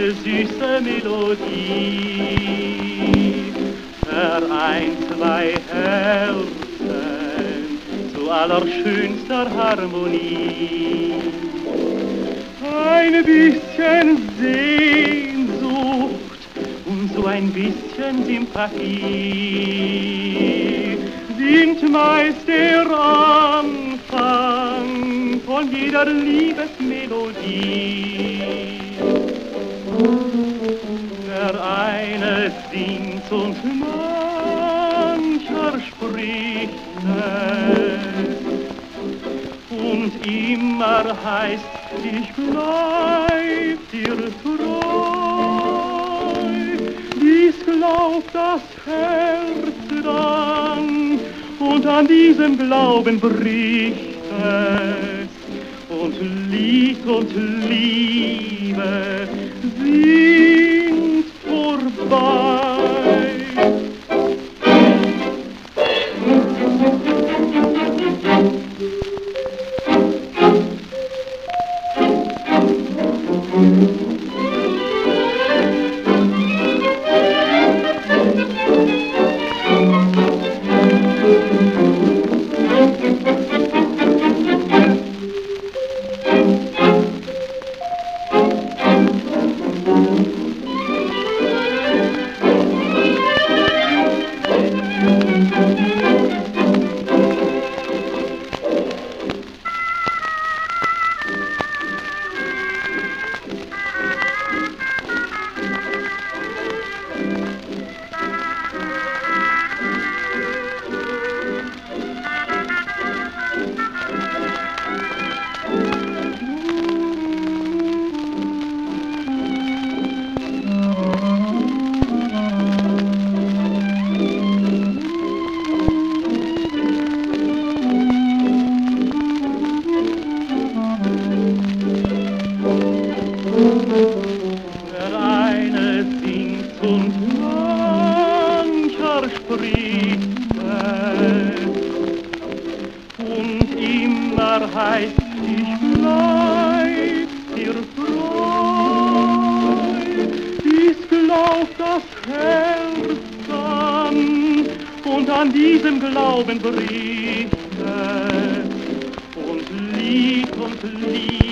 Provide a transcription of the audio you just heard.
eine süße Melodie. Vereint zwei Herzen zu allerschönster Harmonie. Ein bisschen Sehnsucht und so ein bisschen Sympathie sind meist der Anfang von jeder Liebesmelodie. Der eine singt und mancher spricht es, und immer heißt, ich bleib dir treu. Dies glaubt das Herz dann, und an diesem Glauben bricht es, und Lied und Liebe sind vorbei. Der eine singt und mancher spricht es, und immer heißt, ich bleib dir treu. Dies glaubt das Herz dann, und an diesem Glauben bricht es, und Lied